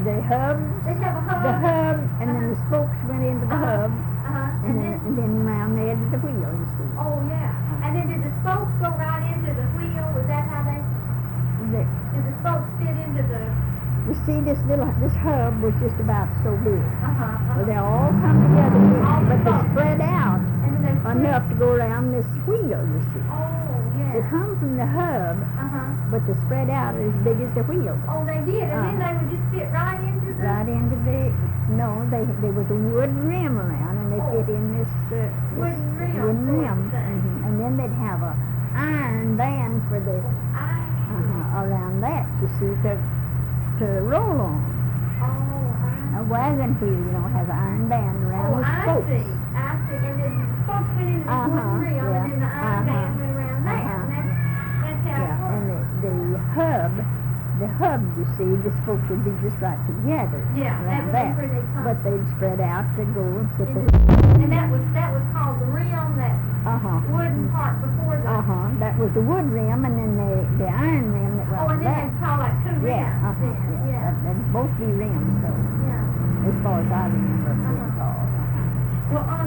the hub, They'd have a hub. the hub, and then the spokes went into the hub, And and then around the edge of the wheel, you see. oh yeah. And then did the spokes go right into the wheel? Was that how they? The, Did the spokes fit into the? you see, this hub was just about so big. Well, they Oh, all come together, All the but they spokes. spread out And then they split. enough to go around this wheel, you see. Oh yeah. They come from the hub, but they spread out as big as the wheel. Oh, they did, and then they would just fit right into the. Right into the, no, there was a wood rim around, and they fit in this Wooden rim wooden sort of rim. thing. And then they'd have a iron band for the, around that, you see, to roll on. Oh, A wagon wheel, you know, has an iron band around the I spokes. see. I see. And then the spokes went into the wooden rim, yeah, and then the iron band went around there. And that's how it Yeah, and works. the hub, you see, the spokes would be just right together. Yeah, that around would that. be where they come. But they'd spread out to go and put the, And that was called the rim, that wooden part before the. that was the wood rim, and then the iron rim that Oh, was and then that. they call like two rims. Yeah, Then. Yeah. That'd both be rims, though, Yeah. as far as I remember it being called. Well, on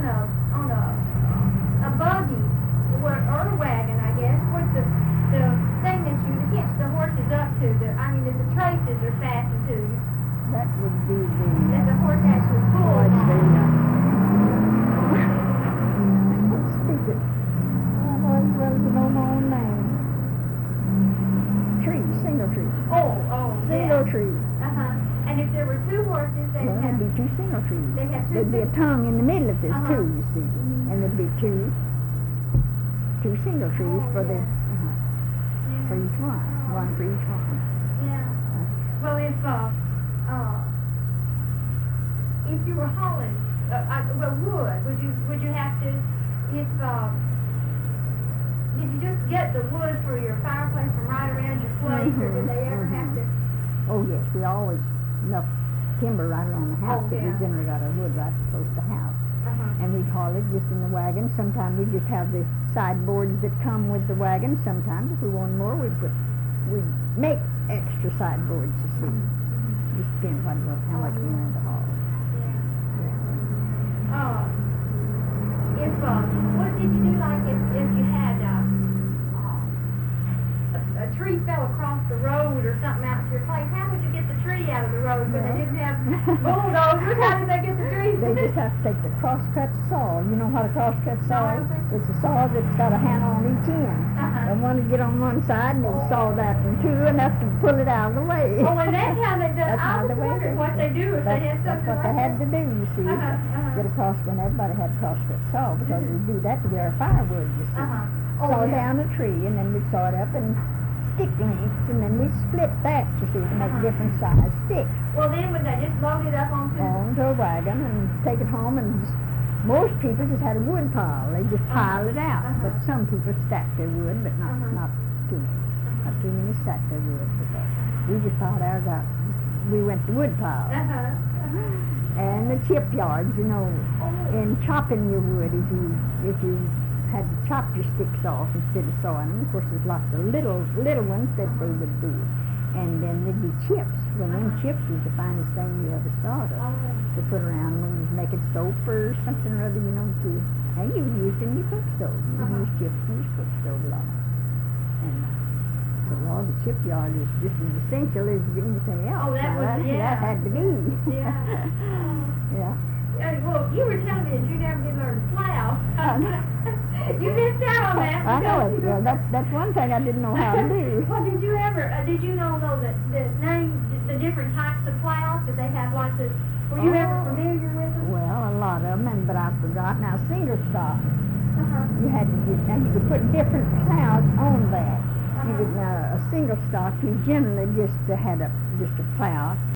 a buggy or a wagon, I guess, what's the thing that you hitch the horses up to? The traces are fastened to you. That would be That the horse actually pulls it's on. let's speak it. Well, the no name. Tree, single tree. Oh, Single yeah. tree. And if there were two horses, they'd Well, have. there'd be two single trees. They have two There'd be a tongue in the middle of this too, you see. Mhm. And there'd be two single trees Oh, for the yeah. for each one for each one. Yeah. Well, if you were hauling, would you have to, did you just get the wood for your fireplace from right around your place, or did they ever have to? Oh yes, we always enough timber right around the house, but we yeah. generally got our wood right close to the house. And we'd haul it just in the wagon. Sometimes we'd just have the sideboards that come with the wagon. Sometimes if we wanted more, we'd make extra sideboards, you see. Just depends on how much we wanted to haul. What did you do, like, if you had, a tree fell across the road or something out to your place? How would you get the tree out of the road when they didn't have bulldozers? How did they get the trees? They just have to take the crosscut saw. You know what a crosscut saw is? No. It's a saw that's got a handle on each end. And one would get on one side, and they'd saw that in two, enough to pull it out of the way. Oh, and that's how they do it. That's how I was they went. wondering what they do if they had That's something what like they had that. to do, you see. Get a crosscut. Everybody had a crosscut saw, because we do that to get our firewood, you see. Oh, Saw yeah. down a tree, and then we'd saw it up in stick lengths, and then we'd split that, you see, to make different size sticks Well, then would they just load it up onto? onto a wagon and take it home, and most people just had a wood pile. They just pile it out. But some people stacked their wood, but not too many. Not too many stacked their wood, because we just piled ours out. We went to wood pile. And the chip yards, you know, in chopping your wood, if you had to chop your sticks off instead of sawing them, of course there's lots of little ones that they would do. And then there'd be chips. Well, them chips was the finest thing you ever saw to put around when you was making soap or something or other, you know, and you used in your cook stove. You use chips in your cook stove a lot. And the chip yard is just as essential as anything else. Oh, that Now, was, yeah. that had to be. Yeah. Yeah. Well, you were telling me that you never did learn to plow. You missed out on that. I know it. Yeah, that's one thing I didn't know how to do. Well, did you know though that the different types of plows, did they have lots of, were you ever familiar with them? Well, a lot of them, but I forgot. Now, single stock, you had to get, now you could put different plows on that. You could, a single stock, you generally just had just a plow.